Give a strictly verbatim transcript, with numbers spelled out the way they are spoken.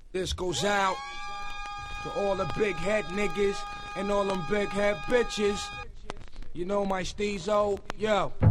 This goes out to all the big head niggas and all them big head bitches. You know my steezo, yo.